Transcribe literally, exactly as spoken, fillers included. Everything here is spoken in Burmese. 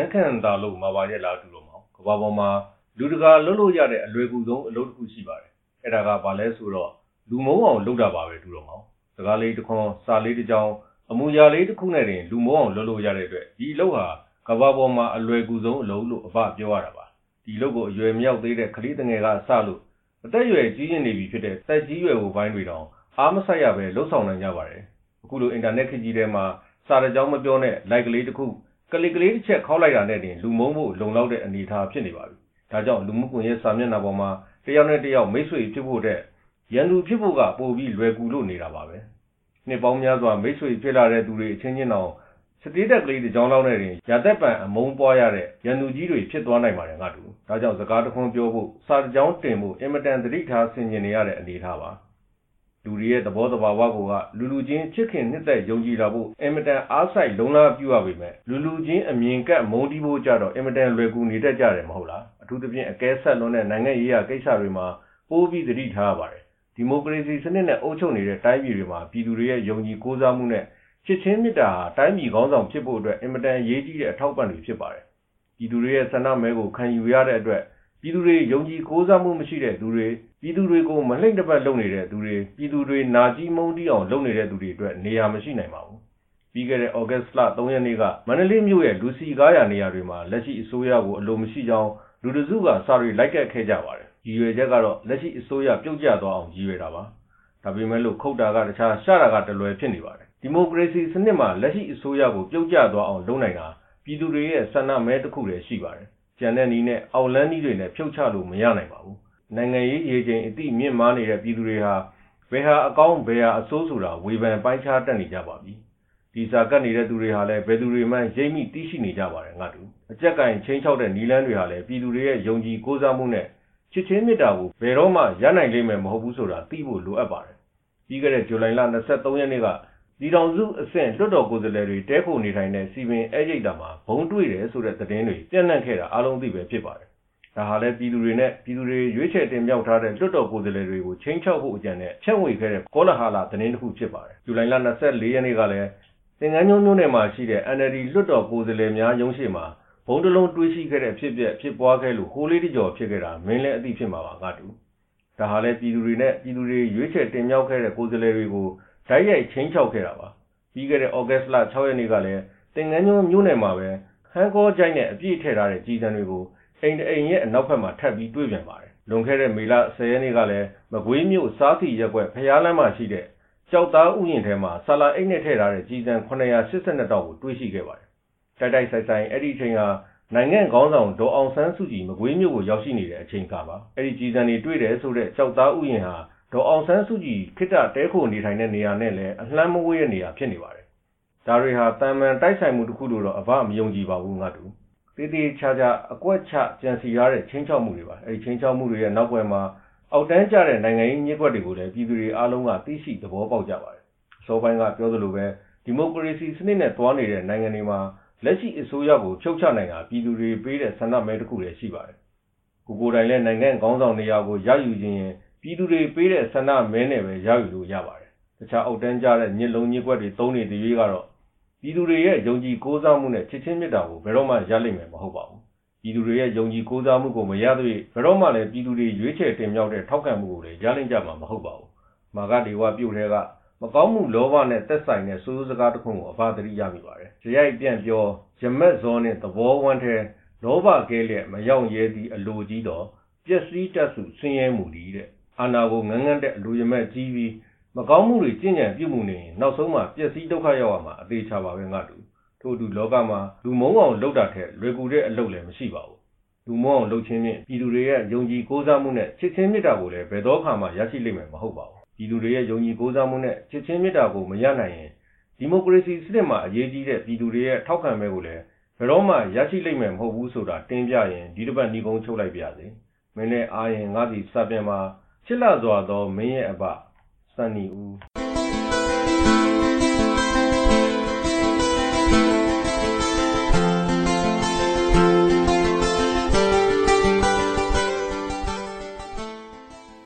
ခန့်တာလို့မှာပါရဲ့လားတူတော့မအောင်ကဘာပေါ်မှာလူတကာလှုပ်လို့ရတဲ့အလွယ်ကူဆုံးအလုပ်တစ်ခုရှိပါတယ်အဲ့ဒါကဘာလဲဆိုတော့လူမုံအောင်လုပ်တာပါပဲတူတော့မအောင်စကားလေးတစ်ခွန်းစာလေးတစ်ကြောင်းအမူအရာလေးတစ်ခုနဲ့တင်လူမုံအောင်လုပ်လို့ရတဲ့အတွက်ဒီအလုပ်ဟာကဘာပေါ်မှာအလွယ်ကူဆုံးအလုပ်လို့အဖပြောရတာပါဒီအလုပ်ကိုအရွယ်မြောက်သေးတဲ့ကလေးတငယ်ကစလို့အသက်အရွယ်ကြီးရင်နေပြီဖြစ်တဲ့တက်ကြီးရွယ်ဟိုပိုင်းတွေတောင်အားမဆိုင်ရပဲလှုပ်ဆောင်နိုင်ကြပါတယ်အခုလိုအင်တာနက်ခေတ်ကြီးထဲမှာစာတကြောင်းမပြောနဲ့ like ကလေးတစ်ခုကလစ်ကလေးတစ်ချက်ခောက်လိုက်တာနဲ့တင်လူမုံဖို့လုံလောက်တဲ့အနေအထားဖြစ်နေပါပြီဒါကြောင့်လူမှုကွန်ရက်စာမျက်နှာပေါ်မှာတယောက်နဲ့တယောက်မိတ်ဆွေဖြစ်ဖို့တဲ့ရန်သူဖြစ်ဖို့ကပိုပြီးလွယ်ကူလို့နေတာပါပဲနှစ်ပေါင်းများစွာမိတ်ဆွေဖြစ်လာတဲ့သူတွေအချင်းချင်းအောင်စတေးတက်ကလေးတစ်ကြောင်းလောက်နဲ့တင်ရာသက်ပံအမုန်းပွားရတဲ့ရန်သူကြီးတွေဖြစ်သွားနိုင်ပါတယ်ငါတို့ဒါကြောင့်စကားတစ်ခွန်းပြောဖို့စာတကြောင်းတင်ဖို့အင်မတန်သတိထားဆင်ခြင်နေရတဲ့အနေအထားပါလူတွေရဲ့သဘောတဘာဝကိုကလူလူချင်းချစ်ခင်နှစ်သက်ယုံကြည်လာဖို့အင်မတန်အားဆိုင်လုံလောက်ပြုရပေမဲ့လူလူချင်းအမြင်ကပ်မုန်းတီးဖို့ကြတော့အင်မတန်လွယ်ကူနေတတ်ကြတယ်မဟုတ်လားအထူးသဖြင့်အကဲဆက်လွန်းတဲ့နိုင်ငံရေးရာကိစ္စတွေမှာပိုးပြီးသတိထားရပါတယ်ဒီမိုကရေစီစနစ်နဲ့အုပ်ချုပ်နေတဲ့တိုင်းပြည်တွေမှာပြည်သူတွေရဲ့ယုံကြည်ကိုးစားမှုနဲ့ချစ်ချင်းမေတ္တာဟာတိုင်းပြည်ကောင်းဆောင်ဖြစ်ဖို့အတွက်အင်မတန်အရေးကြီးတဲ့အထောက်ပံ့တွေဖြစ်ပါတယ်ပြည်သူတွေရဲ့ဆန္ဒမဲကိုခံယူရတဲ့အတွက်ပြည်သူတွေယုံကြည်ကိုးစားမှုမရှိတဲ့သူတွေပြည်သူတွေကိုမလှိမ့်တပတ်လုပ်နေတဲ့သူတွေပြည်သူတွေနာကြီးမုန်းတီးအောင်လုပ်နေတဲ့သူတွေအတွက်နေရာမရှိနိုင်ပါဘူးပြီးခဲ့တဲ့ဩဂတ်စ်လသုံးရက်နေ့ကမန္တလေးမြို့ရဲ့လူစီကားရာနေရာတွေမှာလက်ရှိအစိုးရကိုအလိုမရှိကြောင်းလူတစုကစာတွေလိုက်ကပ်ခဲ့ကြပါတယ်ရည်ရွယ်ချက်ကတော့လက်ရှိအစိုးရပြုတ်ကျသွားအောင်ရည်ရွယ်တာပါဒါပေမဲ့လို့ခုတ်တာကတခြားရှတာကတလွယ်ဖြစ်နေပါတယ်ဒီမိုကရေစီစနစ်မှာလက်ရှိအစိုးရကိုပြုတ်ကျသွားအောင်လုပ်နိုင်တာပြည်သူတွေရဲ့ဆန္ဒမဲတစ်ခုတည်းရှိပါတယ်ကျန်တဲ့နည်းနဲ့အောက်လန်းနည်းတွေနဲ့ဖြုတ်ချလို့မရနိုင်ပါဘူးနိုင်ငံရေးရေချိန်အတိမြင့်မားနေတဲ့ပြည်သူတွေဟာဘယ်ဟာအကောင်းဘယ်ဟာအဆိုးဆိုတာဝေဖန်ပိုင်းခြားတတ်နေကြပါပြီဒီစာကတ်နေတဲ့သူတွေဟာလည်းဘယ်သူတွေမှရိပ်မိသိရှိနေကြပါတယ်ငါတို့အကြက်ကင်ချင်းချောက်တဲ့နီလန်းတွေဟာလည်းပြည်သူတွေရဲ့ယုံကြည်ကိုးစားမှုနဲ့ချစ်ချင်းမေတ္တာကိုဘယ်တော့မှရနိုင်လိမ့်မယ်မဟုတ်ဘူးဆိုတာသိဖို့လိုအပ်ပါတယ်ပြီးခဲ့တဲ့ဇူလိုင်လ၂၃ရက်နေ့ကဒီတောင်စုအဆင့်လွှတ်တော်ကိုယ်စားလှယ်တွေတဲခိုနေထိုင်တဲ့စီပင်အဲရိတ်တာမှာဘုံတွေ့တယ်ဆိုတဲ့သတင်းတွေပြန့်နှံ့ခဲ့တာအားလုံးသိပဲဖြစ်ပါတယ်ဒါဟာလည်းပြည်သူတွေနဲ့ပြည်သူတွေရွေးချယ်တင်မြှောက်ထားတဲ့လွှတ်တော်ကိုယ်စားလှယ်တွေကိုချင်းချောက်ဖို့အကြံနဲ့ဖြန့်ဝေခဲ့တဲ့ကောလဟာလသတင်းတစ်ခုဖြစ်ပါတယ်ဇူလိုင်လ၂၄ရက်နေ့ကလည်းသင်္ကန်းကျွန်းမြို့နယ်မှာရှိတဲ့ အန် အယ်လ် ဒီ လွှတ်တော်ကိုယ်စားလှယ်များရုံးရှိမှာဘုံတလုံးတွေးရှိခဲ့တဲ့ဖြစ်ပျက်ဖြစ်ပွားခဲ့လို့ဟိုးလေးတကြော်ဖြစ်ခဲ့တာမင်းလည်းအသိဖြစ်မှာပါငါတူဒါဟာလည်းပြည်သူတွေနဲ့ပြည်သူတွေရွေးချယ်တင်မြှောက်ခဲ့တဲ့ကိုယ်စားလှယ်တွေကိုဓာတ်ရိုက်ချင်းချောက်ခဲ့တာပါပြီးခဲ့တဲ့ဩဂတ်စ်လ၆ရက်နေ့ကလည်းသင်္ကန်းကျွန်းမြို့နယ်မှာပဲဟန်ကောကြိုက်နဲ့အပြည့်ထည့်ထားတဲ့ကြီးစံတွေကိုအိမ်တအိမ်ရဲ့အနောက်ဘက်မှာထပ်ပြီးတွေ့ပြန်ပါတယ်လွန်ခဲ့တဲ့မေလ၁၀ရက်နေ့ကလည်းမကွေးမြို့စားစီရက်ွက်ဖျားလမ်းမှာရှိတဲ့ကြောက်သားဥယျာဉ်ထဲမှာဆာလာအိတ်နဲ့ထည့်ထားတဲ့ကြီးစံခုနှစ်ရာ၈၂တောင်ကိုတွေ့ရှိခဲ့ပါတယ်တိုက်တိုက်ဆိုင်ဆိုင်အဲ့ဒီအချိန်ဟာနိုင်ငံခေါင်းဆောင်ဒေါ်အောင်ဆန်းစုကြည်မကွေးမြို့ကိုရောက်ရှိနေတဲ့အချိန်ကပါအဲ့ဒီကြီးစံတွေတွေ့တယ်ဆိုတဲ့ကြောက်သားဥယျာဉ်ဟာဒေါ်အောင်ဆန်းစုကြည်ခိတ္တတဲခိုနေထိုင်တဲ့နေရာနဲ့လည်းအလှမ်းမဝေးတဲ့နေရာဖြစ်နေပါတယ်ဒါတွေဟာတန်မှန်တိုက်ဆိုင်မှုတစ်ခုလို့တော့အဘမယုံကြည်ပါဘူးငါတို့တေးသေးချာချာအကွက်ချကြံစီရတဲ့ချင်းချောက်မှုတွေပါအဲဒီချင်းချောက်မှုတွေရဲ့နောက်ွယ်မှာအောက်တန်းကျတဲ့နိုင်ငံရေးညှိကွက်တွေကိုလည်းပြည်သူတွေအားလုံးကသိရှိသဘောပေါက်ကြပါတယ်အစောပိုင်းကပြောသလိုပဲဒီမိုကရေစီစနစ်နဲ့တွားနေတဲ့နိုင်ငံတွေမှာလက်ရှိအစိုးရကိုဖြုတ်ချနိုင်တာပြည်သူတွေပေးတဲ့ဆန္ဒမဲတစ်ခုလည်းရှိပါတယ်ကိုကိုယ်တိုင်လည်းနိုင်ငံခေါင်းဆောင်နေရာကိုရယူခြင်းရင်ပြည်သူတွေပေးတဲ့ဆန္ဒမဲနဲ့ပဲရယူလို့ရပါတယ်တခြားအောက်တန်းကျတဲ့ညစ်လုံးညစ်ကွက်တွေသုံးနေတဲ့ရွေးကတော့ပြည်သူတွေရဲ့ယုံကြည်ကိုးစားမှုနဲ့ချစ်ချင်းမေတ္တာကိုဘယ်တော့မှရလိမ့်မယ်မဟုတ်ပါဘူးပြည်သူတွေရဲ့ယုံကြည်ကိုးစားမှုကိုမရသေးဘယ်တော့မှလည်းပြည်သူတွေရွေးချယ်တင်မြှောက်တဲ့ထောက်ခံမှုကိုလည်းရလိမ့်ကြမှာမဟုတ်ပါဘူးမာကဒေဝပြုတ်တဲ့ကမကောင်းမှုလောဘနဲ့သက်ဆိုင်တဲ့စိုးစိုးစကားတစ်ခုကိုအဘသတိရမိပါတယ်ကြရိုက်ပြန့်ပြောရမက်ဇောနဲ့သဘောဝမ်းထဲလောဘကဲလျက်မရောက်ရဲသည့်အလိုကြီးတော့ပျက်စီးတတ်စုဆင်းရဲမှုတည်းတဲ့အာနာကိုငန်းငန်းတဲ့အလိုရမက်ကြီးပြီးမကောင်းမှုတွေကျင့်ကြံပြုမှုနေရင်နောက်ဆုံးမှာပျက်စီးဒုက္ခရောက်ရမှာအသေးချပါပဲငါတို့ထို့တူလောကမှာလူမုံအောင်လုပ်တာထက်လွယ်ကူတဲ့အလုပ်လည်းမရှိပါဘူးလူမုံအောင်လုပ်ခြင်းဖြင့်ပြည်သူတွေရဲ့ယုံကြည်ကိုးစားမှုနဲ့ချစ်ချင်းမေတ္တာကိုလည်းဘယ်တော့မှရရှိလိမ့်မယ်မဟုတ်ပါဘူးပြည်သူတွေရဲ့ယုံကြည်ကိုးစားမှုနဲ့ချစ်ချင်းမေတ္တာကိုမရနိုင်ရင်ဒီမိုကရေစီစနစ်မှာအရေးကြီးတဲ့ပြည်သူတွေရဲ့ထောက်ခံမဲကိုလည်းဘယ်တော့မှရရှိလိမ့်မယ်မဟုတ်ဘူးဆိုတာတင်ပြရင်ဒီတစ်ပတ်ညီကုန်းချုပ်လိုက်ပါစေမင်းနဲ့အားရင်ငါသည်စပြန်မှာချစ်လာစွာသောမင်းရဲ့အဘစံနီဦး